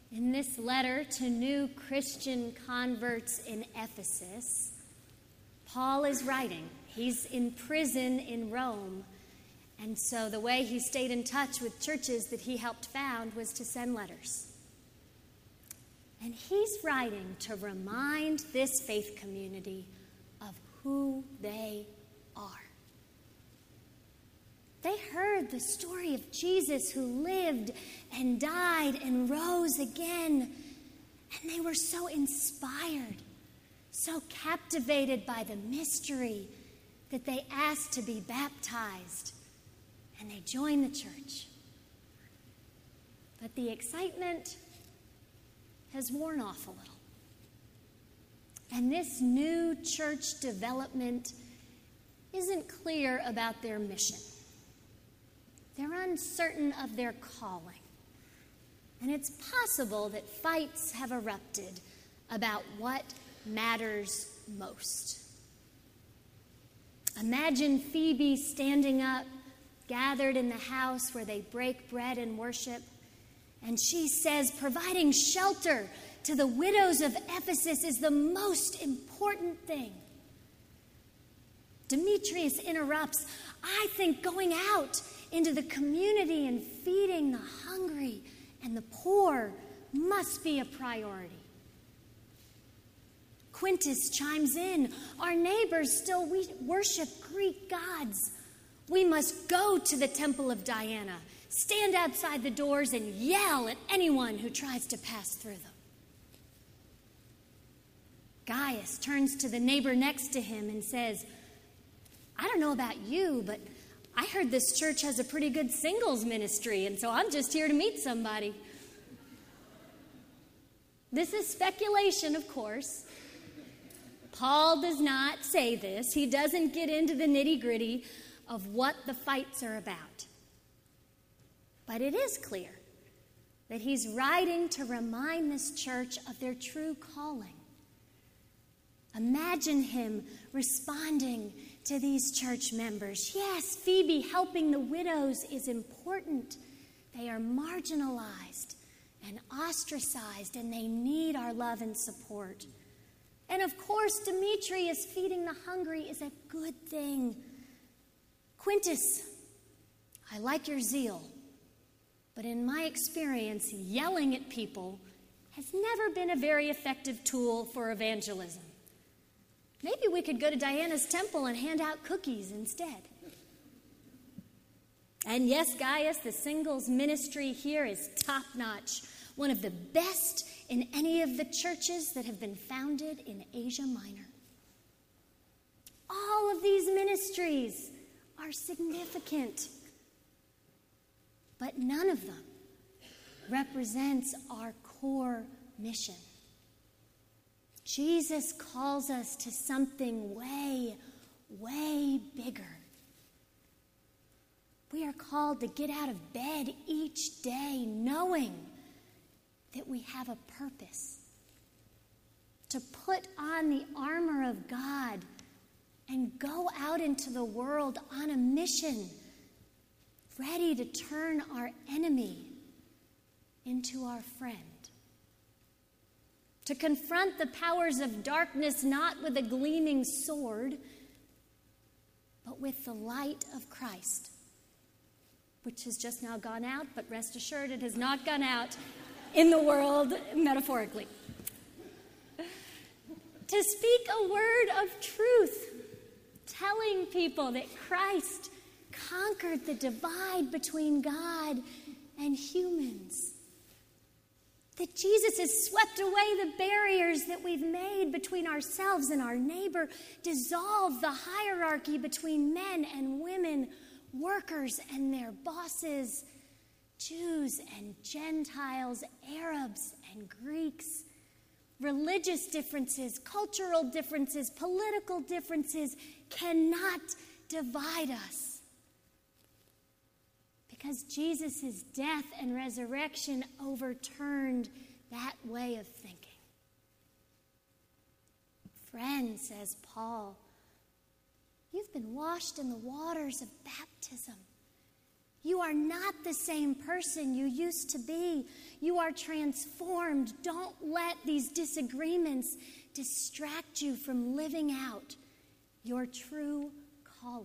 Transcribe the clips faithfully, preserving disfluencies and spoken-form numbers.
In this letter to new Christian converts in Ephesus, Paul is writing. He's in prison in Rome, and so the way he stayed in touch with churches that he helped found was to send letters. And he's writing to remind this faith community of who they are. They heard the story of Jesus who lived and died and rose again, and they were so inspired, so captivated by the mystery that they asked to be baptized, and they joined the church. But the excitement has worn off a little. And this new church development isn't clear about their mission. They're uncertain of their calling. And it's possible that fights have erupted about what matters most. Imagine Phoebe standing up, gathered in the house where they break bread and worship, and she says, providing shelter to the widows of Ephesus is the most important thing. Demetrius interrupts, I think going out into the community and feeding the hungry and the poor must be a priority. Quintus chimes in, our neighbors still we worship Greek gods. We must go to the temple of Diana, stand outside the doors and yell at anyone who tries to pass through them. Gaius turns to the neighbor next to him and says, I don't know about you, but I heard this church has a pretty good singles ministry, and so I'm just here to meet somebody. This is speculation, of course. Paul does not say this. He doesn't get into the nitty-gritty of what the fights are about. But it is clear that he's writing to remind this church of their true calling. Imagine him responding to these church members. Yes, Phoebe, helping the widows is important. They are marginalized and ostracized, and they need our love and support. And of course, Demetrius feeding the hungry is a good thing. Quintus, I like your zeal, but in my experience, yelling at people has never been a very effective tool for evangelism. Maybe we could go to Diana's temple and hand out cookies instead. And yes, Gaius, the singles ministry here is top-notch, one of the best in any of the churches that have been founded in Asia Minor. All of these ministries are significant, but none of them represents our core mission. Jesus calls us to something way, way bigger. We are called to get out of bed each day knowing that we have a purpose, to put on the armor of God and go out into the world on a mission, ready to turn our enemy into our friend. To confront the powers of darkness not with a gleaming sword, but with the light of Christ, which has just now gone out, but rest assured it has not gone out in the world metaphorically. To speak a word of truth, telling people that Christ conquered the divide between God and humans. That Jesus has swept away the barriers that we've made between ourselves and our neighbor, dissolved the hierarchy between men and women, workers and their bosses, Jews and Gentiles, Arabs and Greeks. Religious differences, cultural differences, political differences cannot divide us. Because Jesus' death and resurrection overturned that way of thinking. Friend, says Paul, you've been washed in the waters of baptism. You are not the same person you used to be. You are transformed. Don't let these disagreements distract you from living out your true calling.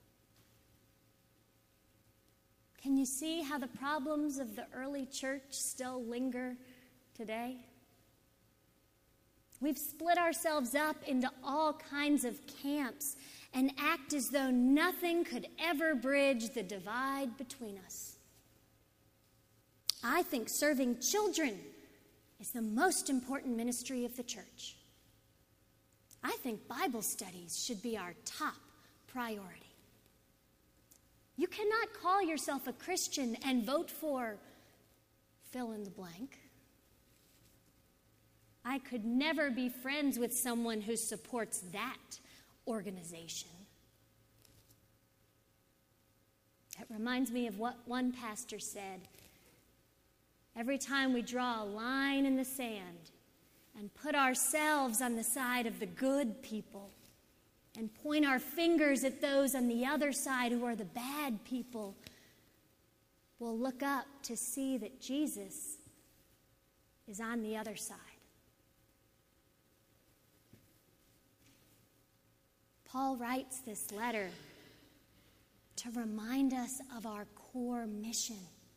Can you see how the problems of the early church still linger today? We've split ourselves up into all kinds of camps and act as though nothing could ever bridge the divide between us. I think serving children is the most important ministry of the church. I think Bible studies should be our top priority. You cannot call yourself a Christian and vote for fill in the blank. I could never be friends with someone who supports that organization. It reminds me of what one pastor said. Every time we draw a line in the sand and put ourselves on the side of the good people and point our fingers at those on the other side who are the bad people, we'll look up to see that Jesus is on the other side. Paul writes this letter to remind us of our core mission.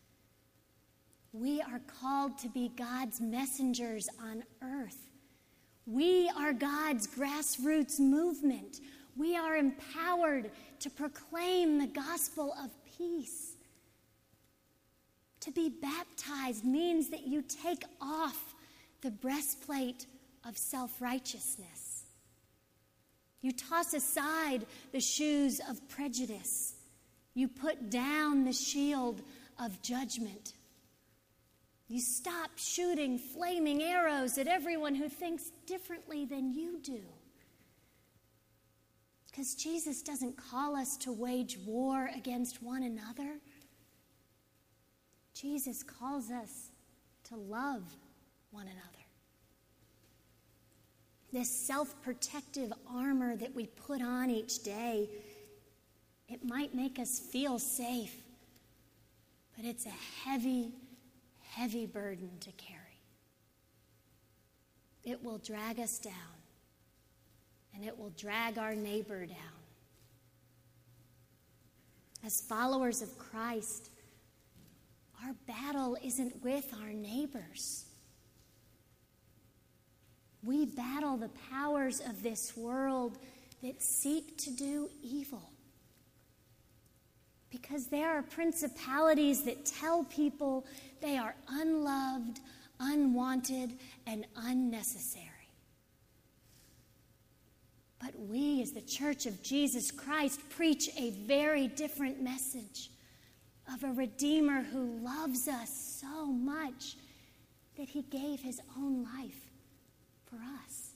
We are called to be God's messengers on earth. We are God's grassroots movement. We are empowered to proclaim the gospel of peace. To be baptized means that you take off the breastplate of self-righteousness. You toss aside the shoes of prejudice. You put down the shield of judgment. You stop shooting flaming arrows at everyone who thinks differently than you do. Because Jesus doesn't call us to wage war against one another. Jesus calls us to love one another. This self-protective armor that we put on each day, it might make us feel safe, but it's a heavy, heavy burden to carry. It will drag us down, and it will drag our neighbor down. As followers of Christ, our battle isn't with our neighbors. We battle the powers of this world that seek to do evil. Because there are principalities that tell people they are unloved, unwanted, and unnecessary. But we, as the Church of Jesus Christ, preach a very different message of a Redeemer who loves us so much that he gave his own life for us.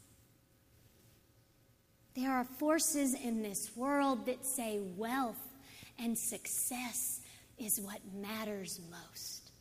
There are forces in this world that say wealth and success is what matters most.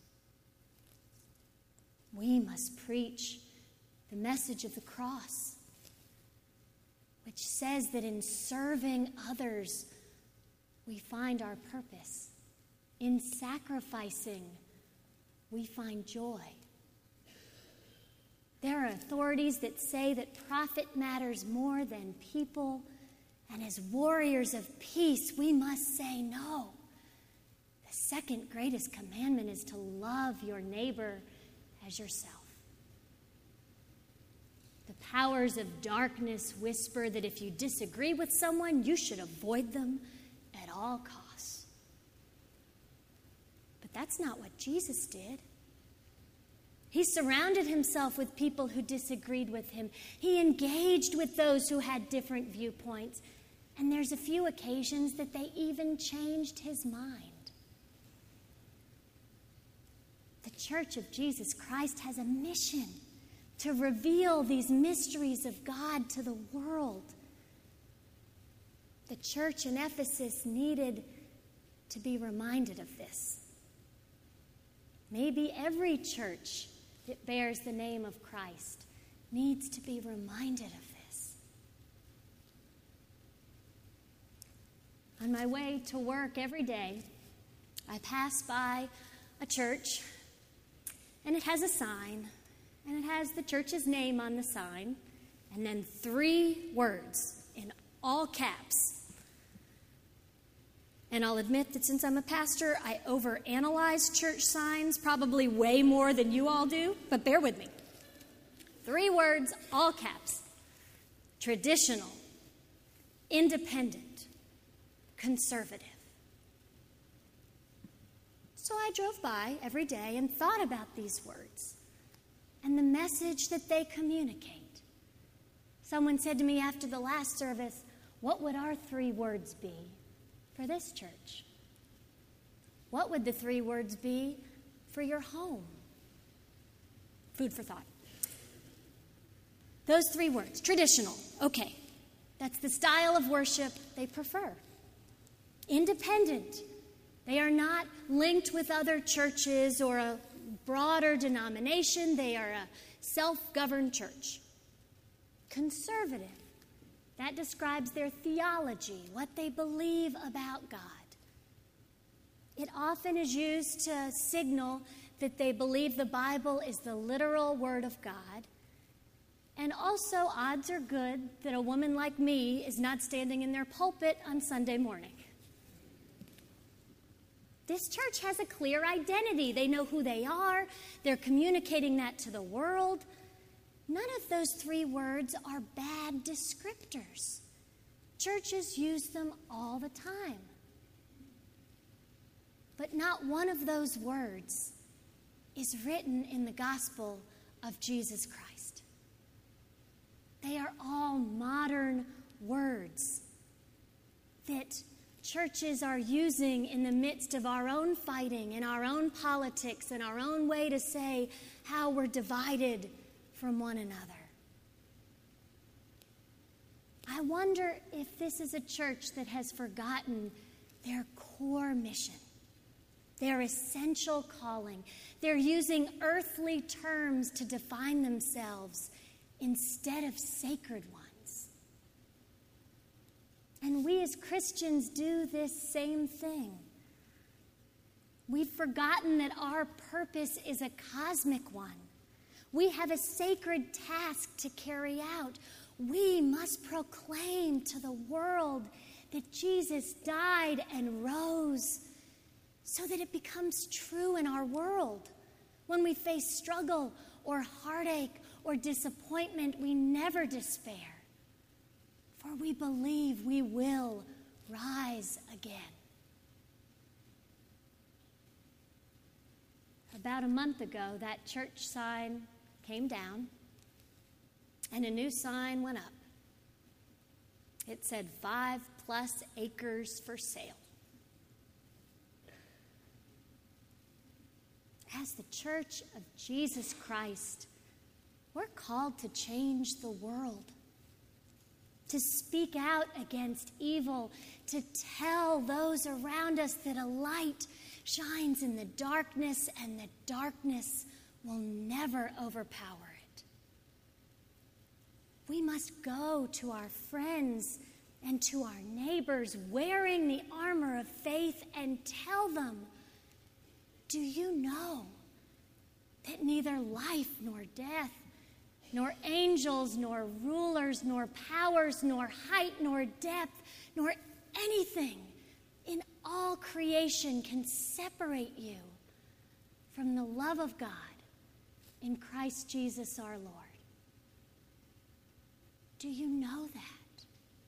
We must preach the message of the cross, which says that in serving others, we find our purpose. In sacrificing, we find joy. There are authorities that say that profit matters more than people, and as warriors of peace, we must say no. The second greatest commandment is to love your neighbor as yourself. The powers of darkness whisper that if you disagree with someone, you should avoid them at all costs. But that's not what Jesus did. He surrounded himself with people who disagreed with him. He engaged with those who had different viewpoints. And there's a few occasions that they even changed his mind. The Church of Jesus Christ has a mission to reveal these mysteries of God to the world. The church in Ephesus needed to be reminded of this. Maybe every church that bears the name of Christ needs to be reminded of this. On my way to work every day, I pass by a church, and it has a sign, and it has the church's name on the sign, and then three words in all caps. And I'll admit that since I'm a pastor, I overanalyze church signs, probably way more than you all do, but bear with me. Three words, all caps. Traditional, independent, conservative. So I drove by every day and thought about these words and the message that they communicate. Someone said to me after the last service, what would our three words be for this church? What would the three words be for your home? Food for thought. Those three words, traditional, okay. That's the style of worship they prefer. Independent. They are not linked with other churches or a broader denomination. They are a self-governed church. Conservative. That describes their theology, what they believe about God. It often is used to signal that they believe the Bible is the literal Word of God. And also, odds are good that a woman like me is not standing in their pulpit on Sunday morning. This church has a clear identity. They know who they are. They're communicating that to the world. None of those three words are bad descriptors. Churches use them all the time. But not one of those words is written in the gospel of Jesus Christ. They are all modern words that churches are using in the midst of our own fighting and our own politics and our own way to say how we're divided from one another. I wonder if this is a church that has forgotten their core mission, their essential calling. They're using earthly terms to define themselves instead of sacred ones. And we as Christians do this same thing. We've forgotten that our purpose is a cosmic one. We have a sacred task to carry out. We must proclaim to the world that Jesus died and rose so that it becomes true in our world. When we face struggle or heartache or disappointment, we never despair, for we believe we will rise again. About a month ago, that church sign came down, and a new sign went up. It said, five plus acres for sale. As the Church of Jesus Christ, we're called to change the world, to speak out against evil, to tell those around us that a light shines in the darkness, and the darkness will never overpower it. We must go to our friends and to our neighbors wearing the armor of faith and tell them, do you know that neither life nor death, nor angels, nor rulers, nor powers, nor height, nor depth, nor anything in all creation can separate you from the love of God in Christ Jesus our Lord? Do you know that?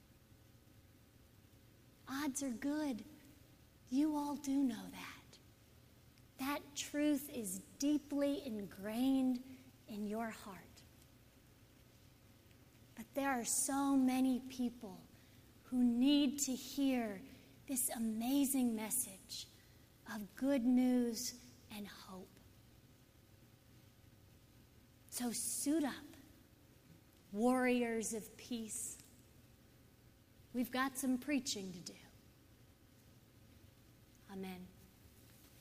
Odds are good you all do know that. That truth is deeply ingrained in your heart. But there are so many people who need to hear this amazing message of good news and hope. So suit up, warriors of peace. We've got some preaching to do. Amen.